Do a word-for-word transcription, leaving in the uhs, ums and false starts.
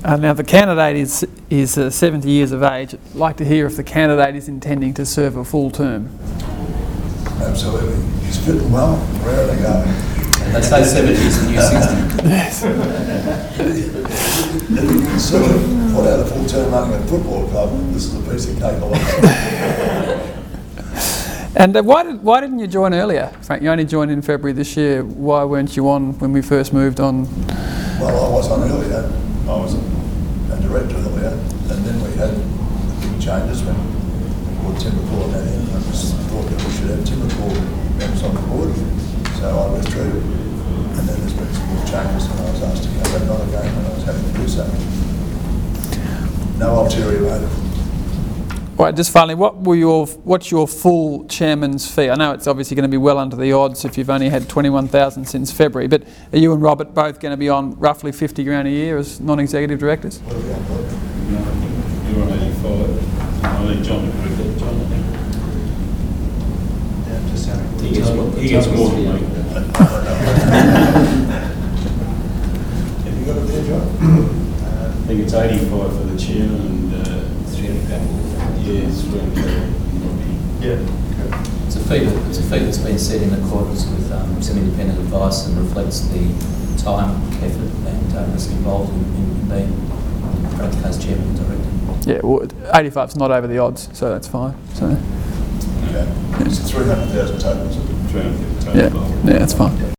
Uh, now the candidate is is uh, seventy years of age. I'd like to hear if the candidate is intending to serve a full term. Absolutely. He's fitting well, rarely go. They say seventy is the new sixty. Yes. If you can sort of put out a full term running a football club, this is a piece of cake. I And uh, why did why didn't you join earlier, Frank? You only joined in February this year. Why weren't you on when we first moved on? Well, I was on earlier. I was a, a director earlier, and then we had the big changes when Lord Timberpool had in. I just thought that we should have Timberpool members on the board, so I withdrew. And then there's been some more changes, and I was asked to go back on again, and I was happy to do so. No ulterior motive. Right, just finally, what were your what's your full chairman's fee? I know it's obviously going to be well under the odds if you've only had twenty-one thousand since February, but are you and Robert both going to be on roughly fifty grand a year as non-executive directors? What have we got, Bob? You're on eighty-five. I think John would agree with John, I think. Yeah, just having He gets more, he gets more than me. Have you got it there, John? I think it's eighty-five for the chairman and uh, three hundred pounds. Yeah, it's three hundred pounds. Yeah. It's a fee, that, it's a fee that's been set in accordance with um, some independent advice and reflects the time, effort and uh, risk involved in, in being Frank Case chairman and director. Yeah, well, eighty-five is not over the odds, so that's fine. So Okay. It's three hundred thousand total, is it? three hundred pounds. yeah, yeah, that's fine.